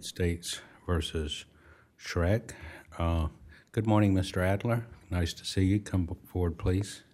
United States versus Schreck. Good morning, Mr. Adler. Nice to see you. Come forward, please.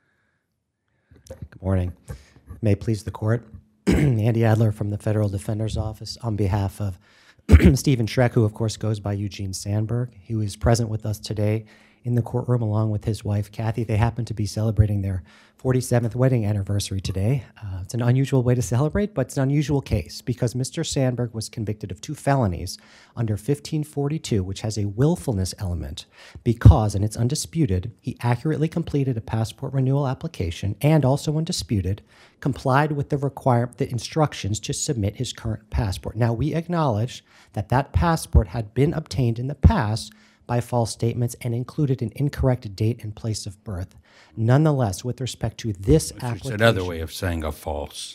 Good morning. May it please the court. Andy Adler from the Federal Defender's Office on behalf of Stephen Schreck, who of course goes by Eugene Sandberg, who is present with us today in the courtroom along with his wife, Kathy. They happen to be celebrating their 47th wedding anniversary today. It's an unusual way to celebrate, but it's an unusual case because Mr. Sandberg was convicted of 2 felonies under 1542, which has a willfulness element because, and it's undisputed, he accurately completed a passport renewal application and also undisputed, complied with the instructions to submit his current passport. Now, we acknowledge that that passport had been obtained in the past by false statements and included an incorrect date and place of birth. Nonetheless, with respect to this application... It's another way of saying a false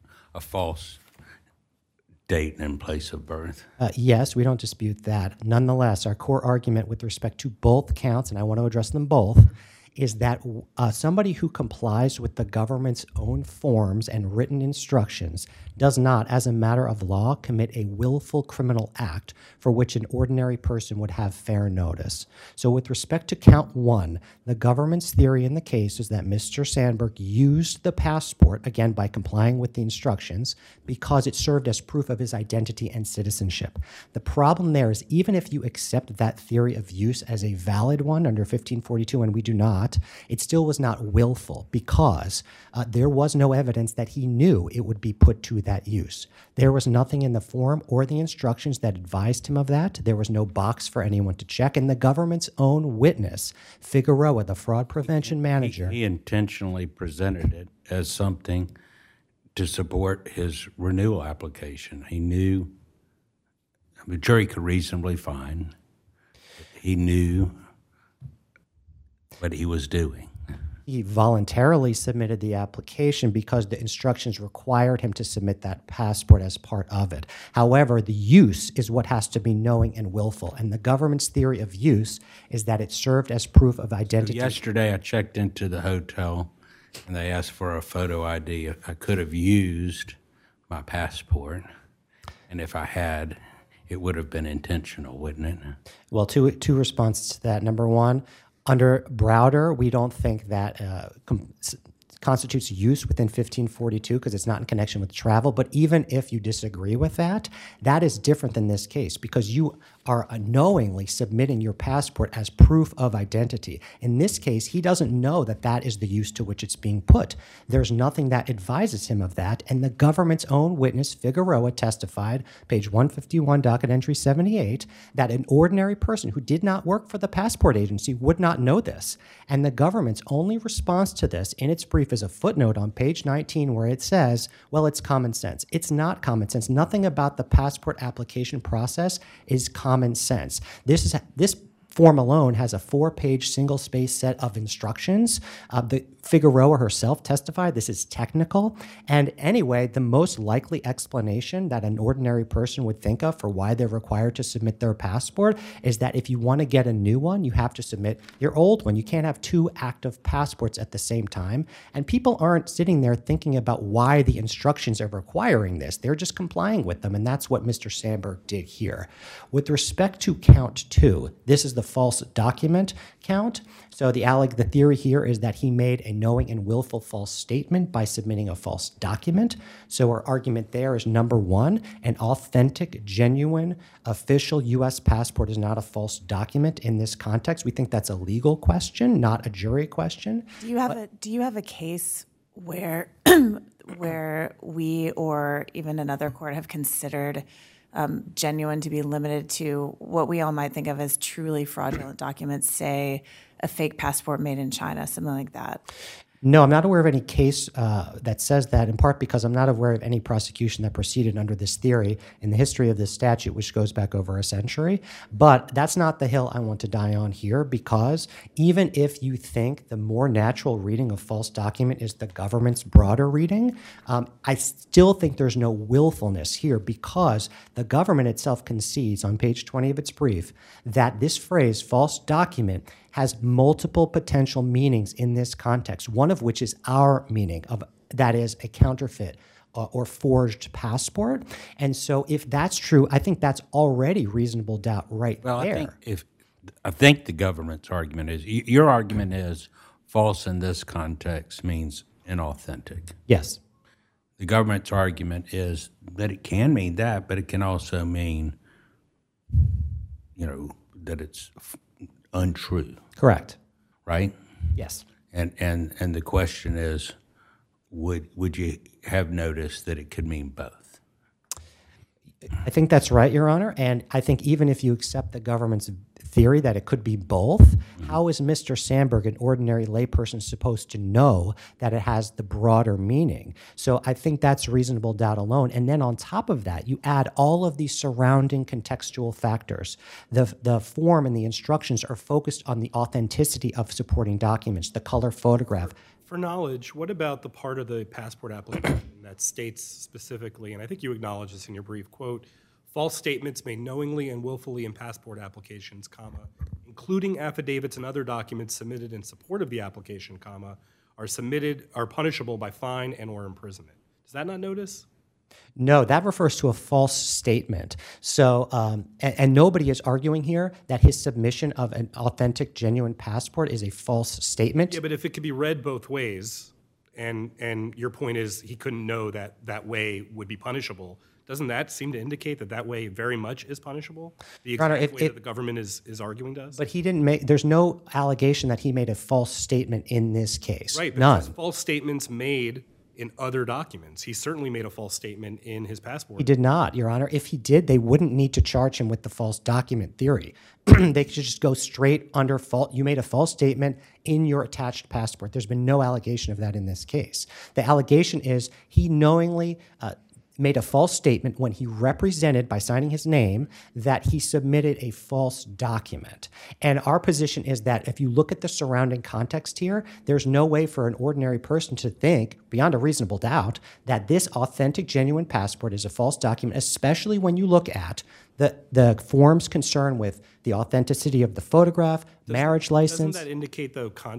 date and place of birth. Yes, we don't dispute that. Nonetheless, our core argument with respect to both counts, and I want to address them both, is that somebody who complies with the government's own forms and written instructions does not, as a matter of law, commit a willful criminal act for which an ordinary person would have fair notice. So with respect to count 1, the government's theory in the case is that Mr. Sandberg used the passport, again, by complying with the instructions, because it served as proof of his identity and citizenship. The problem there is even if you accept that theory of use as a valid one under 1542, and we do not, it still was not willful because there was no evidence that he knew it would be put to that use. There was nothing in the form or the instructions that advised him of that. There was no box for anyone to check. And the government's own witness, Figueroa, the fraud prevention manager... He intentionally presented it as something to support his renewal application. He knew, the jury could reasonably find, he knew what he was doing. He voluntarily submitted the application because the instructions required him to submit that passport as part of it. However, the use is what has to be knowing and willful, and the government's theory of use is that it served as proof of identity. Yesterday, I checked into the hotel, and they asked for a photo ID. I could have used my passport, and if I had, it would have been intentional, wouldn't it? Well, two responses to that. Number one, under Browder, we don't think that constitutes use within 1542 because it's not in connection with travel. But even if you disagree with that, that is different than this case because you are unknowingly submitting your passport as proof of identity. In this case, he doesn't know that that is the use to which it's being put. There's nothing that advises him of that. And the government's own witness, Figueroa, testified, page 151, docket entry 78, that an ordinary person who did not work for the passport agency would not know this. And the government's only response to this in its brief is a footnote on page 19 where it says, well, it's common sense. It's not common sense. Nothing about the passport application process is common sense. This form alone has a 4-page single-space set of instructions. The Figueroa herself testified this is technical. And anyway, the most likely explanation that an ordinary person would think of for why they're required to submit their passport is that if you want to get a new one, you have to submit your old one. You can't have 2 active passports at the same time. And people aren't sitting there thinking about why the instructions are requiring this. They're just complying with them. And that's what Mr. Sandberg did here. With respect to count 2, this is the false document count. So the theory here is that he made a knowing and willful false statement by submitting a false document. So our argument there is number 1, an authentic, genuine, official U.S. passport is not a false document in this context. We think that's a legal question, not a jury question. Do you have a case where where we or even another court have considered genuine to be limited to what we all might think of as truly fraudulent documents, say a fake passport made in China, something like that? No, I'm not aware of any case that says that, in part because I'm not aware of any prosecution that proceeded under this theory in the history of this statute, which goes back over a century. But that's not the hill I want to die on here, because even if you think the more natural reading of false document is the government's broader reading, I still think there's no willfulness here, because the government itself concedes on page 20 of its brief that this phrase, false document, has multiple potential meanings in this context, one of which is our meaning of that is a counterfeit or forged passport. And so if that's true, I think that's already reasonable doubt right Well, there. I think the government's argument is your argument is false in this context means inauthentic. Yes. The government's argument is that it can mean that, but it can also mean, that it's untrue, Correct. right? Yes. And the question is, would you have noticed that it could mean both? I think that's right, Your Honor. And I think even if you accept the government's theory that it could be both, how is Mr. Sandberg, an ordinary layperson, supposed to know that it has the broader meaning? So I think that's reasonable doubt alone. And then on top of that, you add all of these surrounding contextual factors. The form and the instructions are focused on the authenticity of supporting documents, the color photograph. For knowledge, what about the part of the passport application that states specifically, and I think you acknowledge this in your brief, quote, false statements made knowingly and willfully in passport applications, comma, including affidavits and other documents submitted in support of the application, comma, are punishable by fine and or imprisonment. Does that not notice? No, that refers to a false statement. So, and nobody is arguing here that his submission of an authentic, genuine passport is a false statement. Yeah, but if it could be read both ways, and your point is he couldn't know that that way would be punishable, doesn't that seem to indicate that that way very much is punishable? The exact Honor, way that the government is arguing does? But he didn't make, there's no allegation that he made a false statement in this case. Right, but None. there's false statements made in other documents. He certainly made a false statement in his passport. He did not, Your Honor. If he did, they wouldn't need to charge him with the false document theory. They could just go straight under fault. You made a false statement in your attached passport. There's been no allegation of that in this case. The allegation is he knowingly made a false statement when he represented, by signing his name, that he submitted a false document. And our position is that if you look at the surrounding context here, there's no way for an ordinary person to think, beyond a reasonable doubt, that this authentic, genuine passport is a false document, especially when you look at the forms concerned with the authenticity of the photograph, marriage license. Doesn't that indicate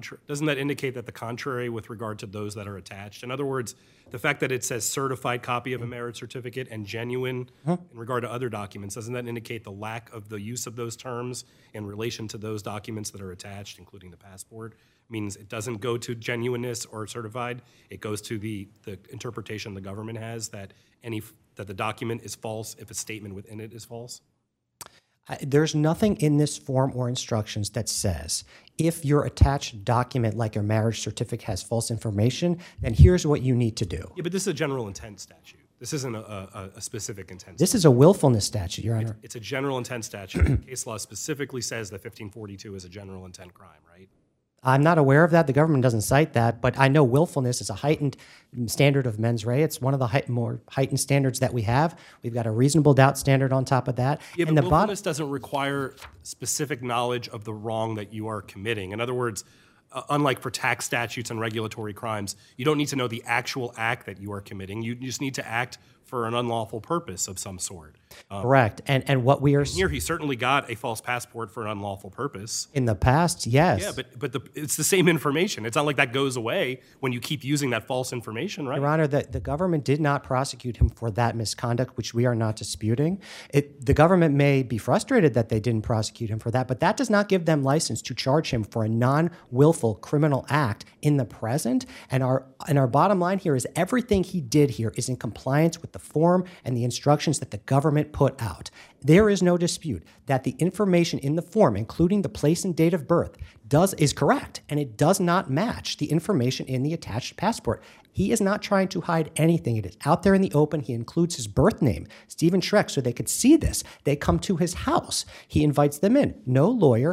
that the contrary with regard to those that are attached? In other words, the fact that it says certified copy of a marriage certificate and genuine in regard to other documents, doesn't that indicate the lack of the use of those terms in relation to those documents that are attached, including the passport? Means it doesn't go to genuineness or certified. It goes to the interpretation the government has that the document is false if a statement within it is false? There's nothing in this form or instructions that says if your attached document, like your marriage certificate, has false information, then here's what you need to do. Yeah, but this is a general intent statute. This isn't a specific intent statute. This is a willfulness statute, Your Honor. It's a general intent statute. Case law specifically says that 1542 is a general intent crime, right? I'm not aware of that. The government doesn't cite that, but I know willfulness is a heightened standard of mens rea. It's one of the more heightened standards that we have. We've got a reasonable doubt standard on top of that. Yeah, but and willfulness doesn't require specific knowledge of the wrong that you are committing. In other words, unlike for tax statutes and regulatory crimes, you don't need to know the actual act that you are committing. You just need to act for an unlawful purpose of some sort. Correct. And what we are Here, he certainly got a false passport for an unlawful purpose. in the past, yes. Yeah, but it's the same information. It's not like that goes away when you keep using that false information, right? Your Honor, the government did not prosecute him for that misconduct, which we are not disputing. The government may be frustrated that they didn't prosecute him for that, but that does not give them license to charge him for a non-willful criminal act in the present. And our bottom line here is everything he did here is in compliance with the form and the instructions that the government put out. There is no dispute that the information in the form, including the place and date of birth, is correct, and it does not match the information in the attached passport. He is not trying to hide anything. It is out there in the open. He includes his birth name, Stephen Schreck, so they could see this. They come to his house. He invites them in. No lawyer.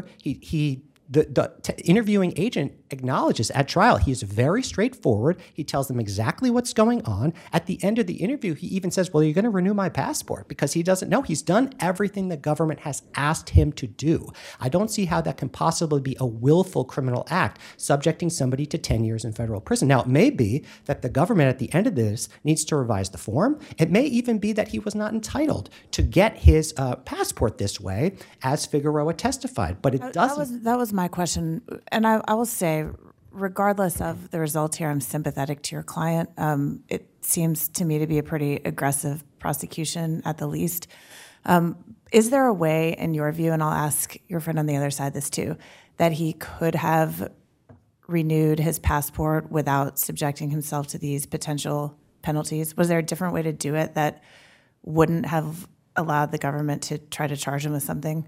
The interviewing agent acknowledges at trial he is very straightforward. He tells them exactly what's going on. At the end of the interview, he even says, well, you're going to renew my passport, because he doesn't know. He's done everything the government has asked him to do. I don't see how that can possibly be a willful criminal act, subjecting somebody to 10 years in federal prison. Now, it may be that the government at the end of this needs to revise the form. It may even be that he was not entitled to get his passport this way, as Figueroa testified, but it doesn't. That was my question. And I will say, regardless of the result here, I'm sympathetic to your client. It seems to me to be a pretty aggressive prosecution at the least. Is there a way, in your view, and I'll ask your friend on the other side this too, that he could have renewed his passport without subjecting himself to these potential penalties? Was there a different way to do it that wouldn't have allowed the government to try to charge him with something?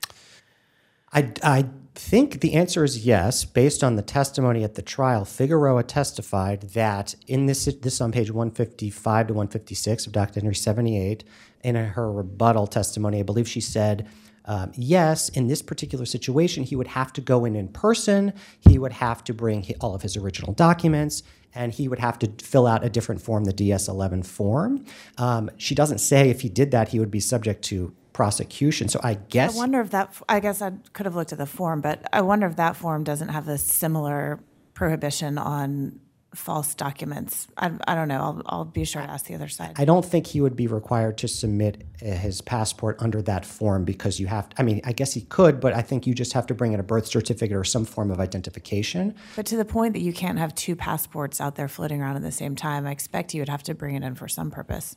I think the answer is yes. Based on the testimony at the trial, Figueroa testified that in this on page 155 to 156 of Docket Entry 78, in her rebuttal testimony, I believe she said, yes, in this particular situation, he would have to go in person, he would have to bring all of his original documents, and he would have to fill out a different form, the DS-11 form. She doesn't say if he did that, he would be subject to prosecution. So I guess... I wonder if that... I guess I could have looked at the form, but I wonder if that form doesn't have a similar prohibition on false documents. I don't know. I'll be sure to ask the other side. I don't think he would be required to submit his passport under that form because you have to, I mean, I guess he could, but I think you just have to bring in a birth certificate or some form of identification. But to the point that you can't have two passports out there floating around at the same time, I expect you would have to bring it in for some purpose.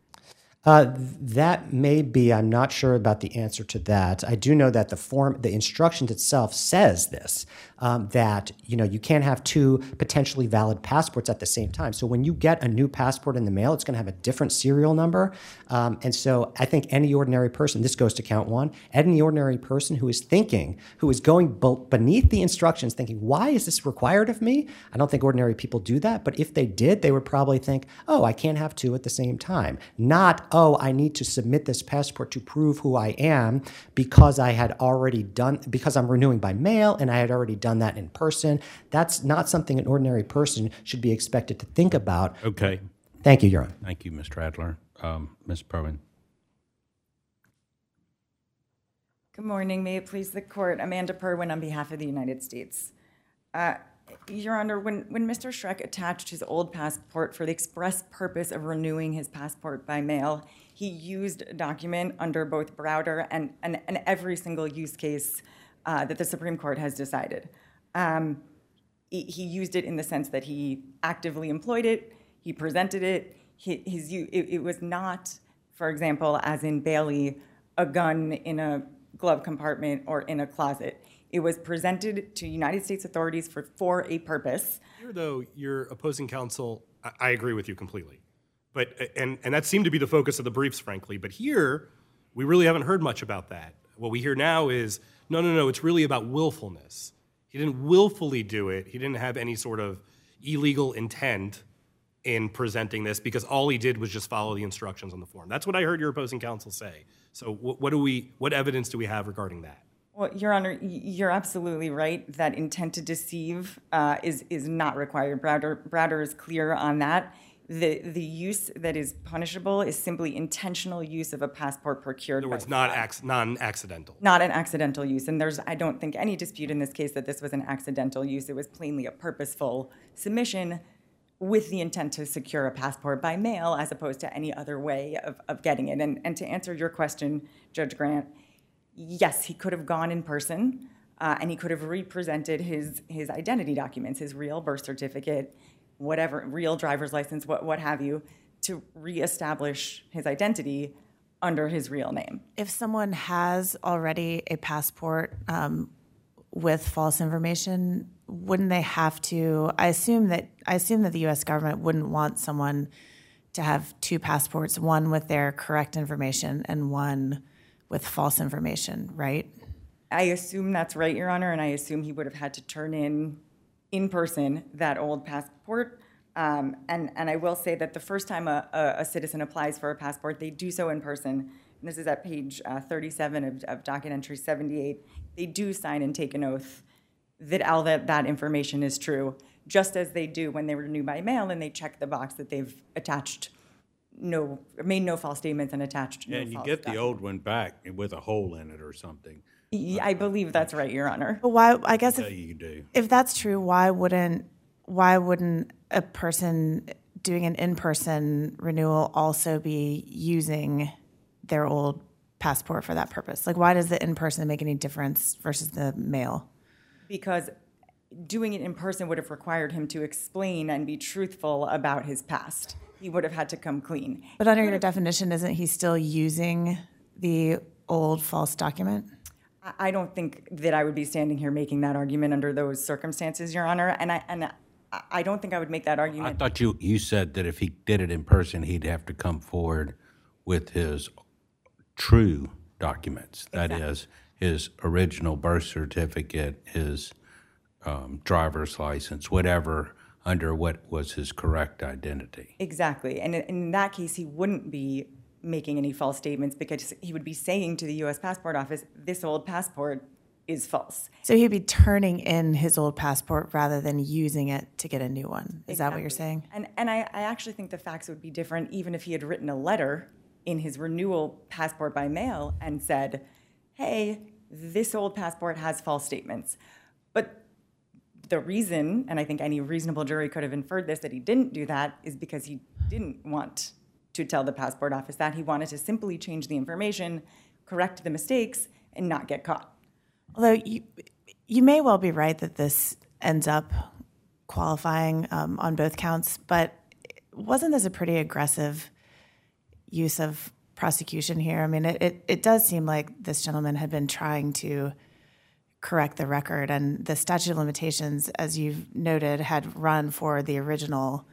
That may be. I'm not sure about the answer to that. I do know that the instructions itself says this, that you can't have two potentially valid passports at the same time. So when you get a new passport in the mail, it's going to have a different serial number. And so I think any ordinary person, this goes to count one, any ordinary person who is going beneath the instructions thinking, why is this required of me? I don't think ordinary people do that. But if they did, they would probably think, oh, I can't have two at the same time. Not, oh, I need to submit this passport to prove who I am because I'm renewing by mail and I had already done that in person. That's not something an ordinary person should be expected to think about. Okay. Thank you, Your Honor. Thank you, Mr. Adler. Ms. Perwin. Good morning. May it please the court. Amanda Perwin on behalf of the United States. Your Honor, when Mr. Schreck attached his old passport for the express purpose of renewing his passport by mail, he used a document under both Browder and every single use case that the Supreme Court has decided. He used it in the sense that he actively employed it, he presented it. It was not, for example, as in Bailey, a gun in a glove compartment or in a closet. It was presented to United States authorities for a purpose. Here, though, your opposing counsel, I agree with you completely. But and that seemed to be the focus of the briefs, frankly. But here, we really haven't heard much about that. What we hear now is, no, it's really about willfulness. He didn't willfully do it. He didn't have any sort of illegal intent in presenting this because all he did was just follow the instructions on the form. That's what I heard your opposing counsel say. So what evidence do we have regarding that? Well, Your Honor, you're absolutely right that intent to deceive is not required. Browder is clear on that. The use that is punishable is simply intentional use of a passport procured. In other words, non-accidental. Not an accidental use. And I don't think any dispute in this case that this was an accidental use. It was plainly a purposeful submission with the intent to secure a passport by mail as opposed to any other way of getting it. And to answer your question, Judge Grant, yes, he could have gone in person and he could have represented his identity documents, his real birth certificate, whatever, real driver's license, what have you, to reestablish his identity under his real name. If someone has already a passport with false information, wouldn't they have to? I assume that the U.S. government wouldn't want someone to have two passports, one with their correct information and one with false information, right? I assume that's right, Your Honor, and I assume he would have had to turn in person that old passport. And I will say that the first time a citizen applies for a passport, they do so in person. And this is at page 37 of Docket Entry 78. They do sign and take an oath that all that information is true, just as they do when they renew by mail and they check the box that they've made no false statements and attached no false And you get the old one back with a hole in it or something. I believe that's right, Your Honor. But why? I guess You do. if that's true, why wouldn't a person doing an in-person renewal also be using their old passport for that purpose? Like, why does the in-person make any difference versus the mail? Because doing it in person would have required him to explain and be truthful about his past. He would have had to come clean. But under your definition, isn't he still using the old false document? I don't think that I would be standing here making that argument under those circumstances, Your Honor, and I don't think I would make that I argument. thought you said that if he did it in person, he'd have to come forward with his true documents. That is, his original birth certificate, his driver's license, whatever, under what was his correct identity. Exactly, and in that case, he wouldn't be making any false statements because he would be saying to the U.S. Passport Office, this old passport is false. So he'd be turning in his old passport rather than using it to get a new one. Is that what you're saying? And I actually think the facts would be different even if he had written a letter in his renewal passport by mail and said, hey, this old passport has false statements. But the reason, and I think any reasonable jury could have inferred this, that he didn't do that is because he didn't want to tell the passport office that. He wanted to simply change the information, correct the mistakes, and not get caught. Although you may well be right that this ends up qualifying on both counts, but wasn't this a pretty aggressive use of prosecution here? I mean, it does seem like this gentleman had been trying to correct the record, and the statute of limitations, as you've noted, had run for the original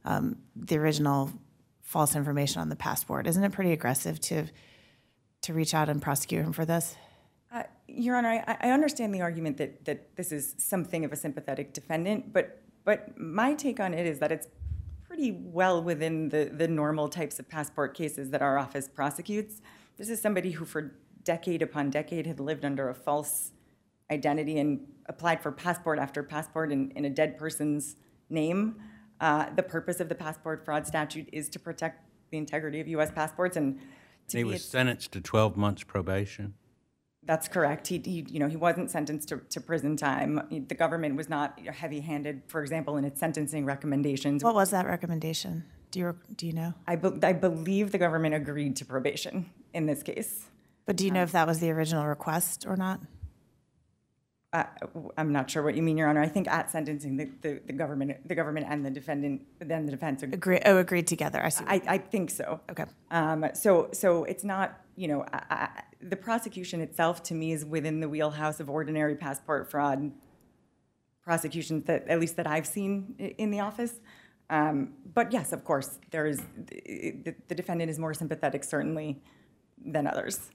false information on the passport. Isn't it pretty aggressive to reach out and prosecute him for this? Your Honor, I understand the argument that this is something of a sympathetic defendant, but my take on it is that it's pretty well within the normal types of passport cases that our office prosecutes. This is somebody who for decade upon decade had lived under a false identity and applied for passport after passport in a dead person's name. The purpose of the passport fraud statute is to protect the integrity of U.S. passports, and He was sentenced to 12 months probation. That's correct. He wasn't sentenced to prison time. The government was not heavy-handed, for example, in its sentencing recommendations. What was that recommendation? Do you know? I believe the government agreed to probation in this case. But do you know if that was the original request or not? I'm not sure what you mean, Your Honor. I think at sentencing, the government and the defendant, then the defense agreed together. I see. I think so. Okay. So it's not, the prosecution itself to me is within the wheelhouse of ordinary passport fraud prosecutions that at least that I've seen in the office. But yes, of course, the defendant is more sympathetic certainly than others.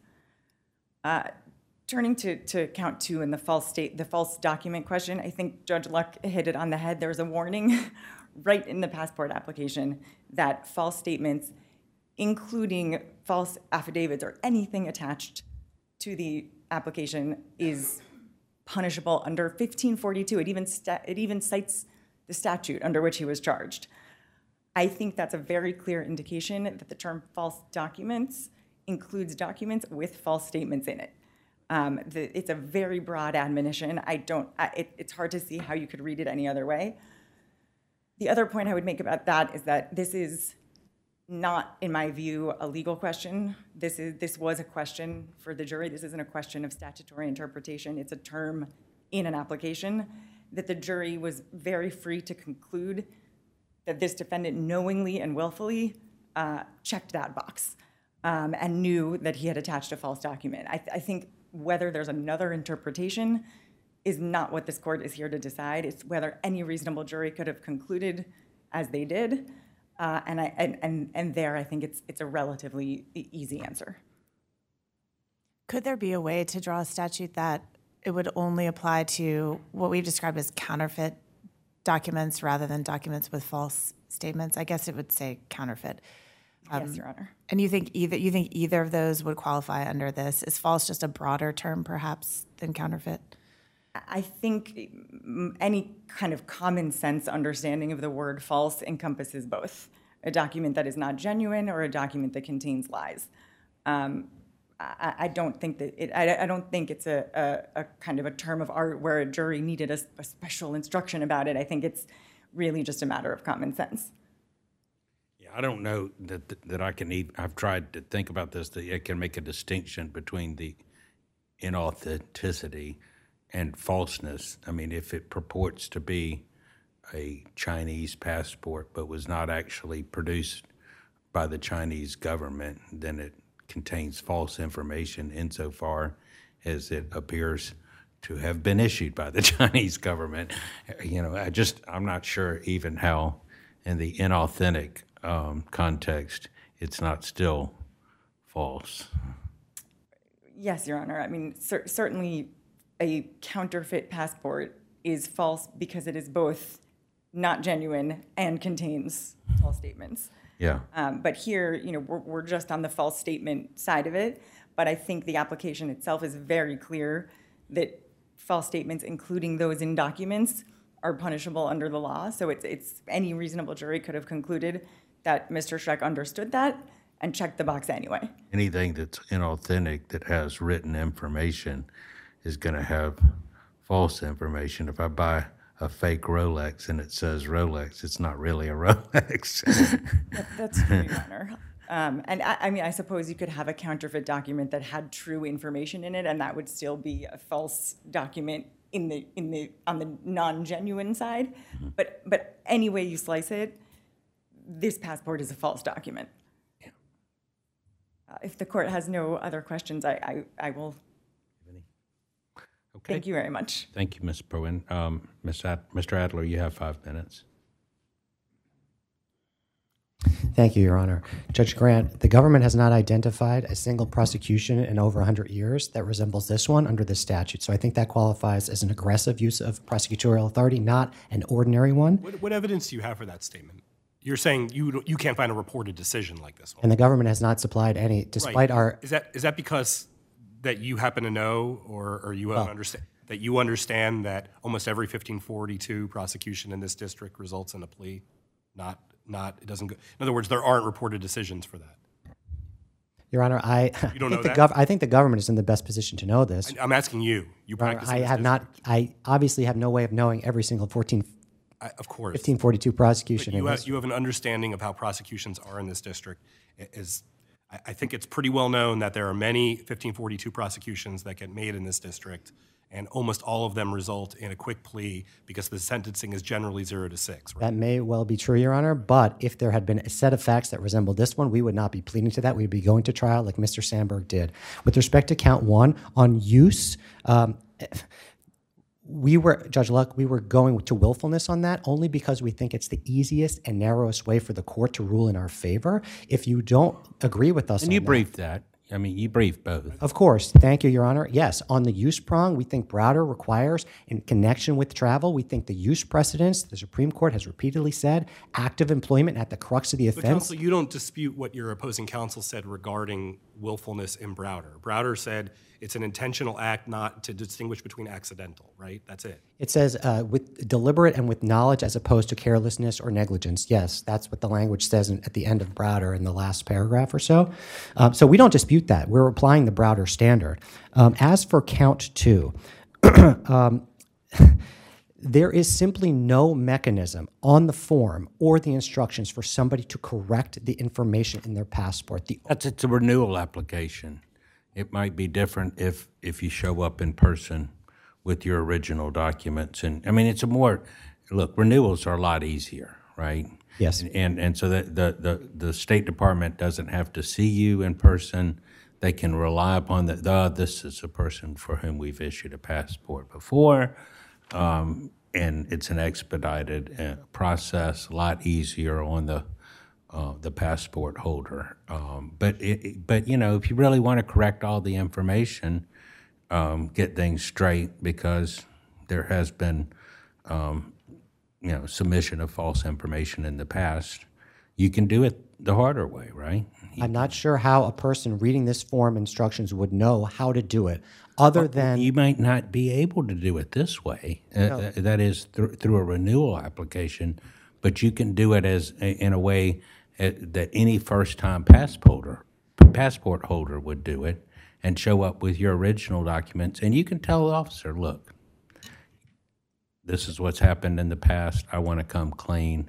Turning to count two and the false document question, I think Judge Luck hit it on the head. There's a warning right in the passport application that false statements, including false affidavits or anything attached to the application, is punishable under 1542. It even cites the statute under which he was charged. I think that's a very clear indication that the term false documents includes documents with false statements in it. It's a very broad admonition. It's hard to see how you could read it any other way. The other point I would make about that is that this is not, in my view, a legal question. This was a question for the jury. This isn't a question of statutory interpretation. It's a term in an application that the jury was very free to conclude that this defendant knowingly and willfully checked that box and knew that he had attached a false document. I think whether there's another interpretation is not what this court is here to decide. It's whether any reasonable jury could have concluded as they did, and there I think it's a relatively easy answer. Could there be a way to draw a statute that it would only apply to what we've described as counterfeit documents rather than documents with false statements? I guess it would say counterfeit. Yes, Your Honor. And you think either of those would qualify under this? Is false just a broader term, perhaps, than counterfeit? I think any kind of common sense understanding of the word false encompasses both a document that is not genuine or a document that contains lies. I don't think that I don't think it's a kind of a term of art where a jury needed a special instruction about it. I think it's really just a matter of common sense. I don't know that I can I've tried to think about this, that I can make a distinction between the inauthenticity and falseness. I mean, if it purports to be a Chinese passport but was not actually produced by the Chinese government, then it contains false information insofar as it appears to have been issued by the Chinese government. You know, I'm not sure even how, in the inauthentic context, it's not still false. Yes, Your Honor. I mean, certainly a counterfeit passport is false because it is both not genuine and contains false statements. Yeah. But here, you know, we're just on the false statement side of it. But I think the application itself is very clear that false statements, including those in documents, are punishable under the law. So it's any reasonable jury could have concluded that Mr. Schreck understood that and checked the box anyway. Anything that's inauthentic that has written information is going to have false information. If I buy a fake Rolex and it says Rolex, it's not really a Rolex. That's true, Your Honor. And I mean, I suppose you could have a counterfeit document that had true information in it, and that would still be a false document on the non-genuine side. Mm-hmm. But any way you slice it, this passport is a false document. Yeah. If the court has no other questions, I will. Okay. Thank you very much. Thank you, Ms. Perwin. Mr. Adler, you have 5 minutes. Thank you, Your Honor. Judge Grant, the government has not identified a single prosecution in over 100 years that resembles this one under this statute. So I think that qualifies as an aggressive use of prosecutorial authority, not an ordinary one. What evidence do you have for that statement? You're saying you can't find a reported decision like this one. And the government has not supplied any, despite our... Is that because that you happen to know, or you understand that almost every 1542 prosecution in this district results in a plea? It doesn't go. In other words, there aren't reported decisions for that. Your Honor, I think the government is in the best position to know this. I'm asking you. You practice in this district. I obviously have no way of knowing every single of course. 1542 prosecution. You have an understanding of how prosecutions are in this district. I think it's pretty well known that there are many 1542 prosecutions that get made in this district, and almost all of them result in a quick plea because the sentencing is generally 0 to 6. Right? That may well be true, Your Honor, but if there had been a set of facts that resembled this one, we would not be pleading to that. We'd be going to trial like Mr. Sandberg did. With respect to count 1, on use, Judge Luck, we were going to willfulness on that only because we think it's the easiest and narrowest way for the court to rule in our favor. If you don't agree with us on that... And you briefed that. I mean, you briefed both. Of course. Thank you, Your Honor. Yes, on the use prong, we think Browder requires, in connection with travel, we think the use precedents, the Supreme Court has repeatedly said, active employment at the crux of the offense. But counsel, you don't dispute what your opposing counsel said regarding willfulness in Browder. Browder said it's an intentional act not to distinguish between accidental, right? That's it. It says with deliberate and with knowledge as opposed to carelessness or negligence. Yes, that's what the language says at the end of Browder in the last paragraph or so. So we don't dispute that. We're applying the Browder standard. As for count 2, there is simply no mechanism on the form or the instructions for somebody to correct the information in their passport. It's a renewal application. It might be different if you show up in person with your original documents. And I mean, renewals are a lot easier, right? Yes. And so that the State Department doesn't have to see you in person. They can rely upon this is a person for whom we've issued a passport before. And it's an expedited process, a lot easier on the passport holder. But you know, if you really want to correct all the information, get things straight, because there has been submission of false information in the past, you can do it the harder way, right? I'm not sure how a person reading this form instructions would know how to do it, other than... You might not be able to do it this way, that is through a renewal application, but you can do it in a way that any first-time passport holder would do it, and show up with your original documents, and you can tell the officer, look, this is what's happened in the past. I want to come clean.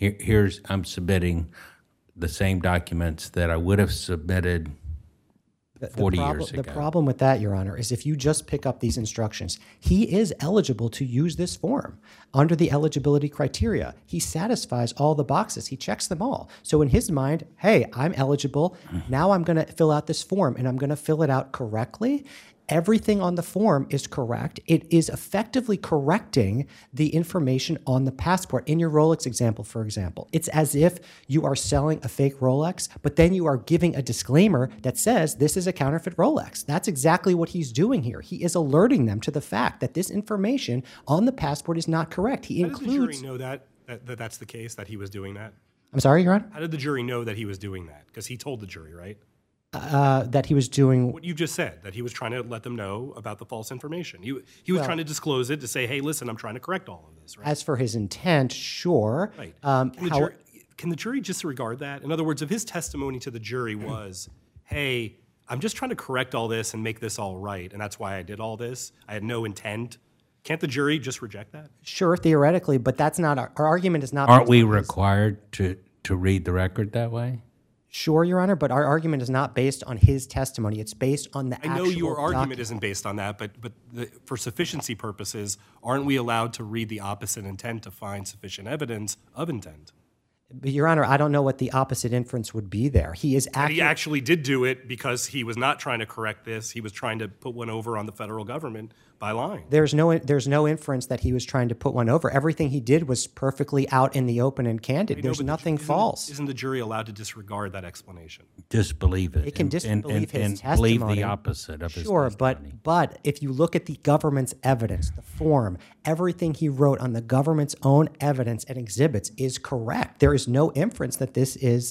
I'm submitting the same documents that I would have submitted 40 years ago. The problem with that, Your Honor, is if you just pick up these instructions, he is eligible to use this form under the eligibility criteria. He satisfies all the boxes. He checks them all. So in his mind, hey, I'm eligible. Now I'm going to fill out this form, and I'm going to fill it out correctly. Everything on the form is correct. It is effectively correcting the information on the passport. In your Rolex example, for example, it's as if you are selling a fake Rolex, but then you are giving a disclaimer that says this is a counterfeit Rolex. That's exactly what he's doing here. He is alerting them to the fact that this information on the passport is not correct. He How did the jury includes. know that that's the case, that he was doing that? I'm sorry, Your Honor? How did the jury know that he was doing that? Because he told the jury, right? That he was doing. What you just said, that he was trying to let them know about the false information. He was trying to disclose it to say, hey, listen, I'm trying to correct all of this, right? As for his intent, sure. Right. How, Can the jury disregard that? In other words, if his testimony to the jury was, hey, I'm just trying to correct all this and make this all right, and that's why I did all this, I had no intent, can't the jury just reject that? sure, theoretically, but that's not our argument. Is not. Aren't based we on his- required to read the record that way? Sure, Your Honor, but our argument is not based on his testimony. It's based on the I actual know your argument document. isn't based on that, but for sufficiency purposes, aren't we allowed to read the opposite intent to find sufficient evidence of intent? But Your Honor, I don't know what the opposite inference would be there. He is And he actually. actually did do it because he was not trying to correct this. He was trying to put one over on the federal government by lying. There's no inference that he was trying to put one over. Everything he did was perfectly out in the open and candid. There's nothing false. Isn't the jury allowed to disregard that explanation? Disbelieve it. They can disbelieve his and believe testimony. the opposite of his Sure, testimony. but if you look at the government's evidence, the form, everything he wrote on the government's own evidence and exhibits is correct. There is no inference that this is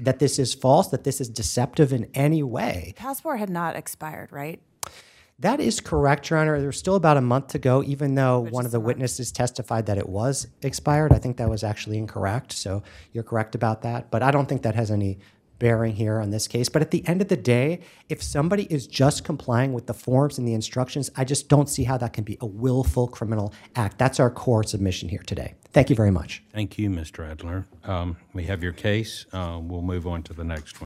false, that this is deceptive in any way. Passport had not expired, right? That is correct, Your Honor. There's still about a month to go, even though one of the witnesses testified that it was expired. I think that was actually incorrect, so you're correct about that. But I don't think that has any bearing here on this case. But at the end of the day, if somebody is just complying with the forms and the instructions, I just don't see how that can be a willful criminal act. That's our core submission here today. Thank you very much. Thank you, Mr. Adler. We have your case. We'll move on to the next one.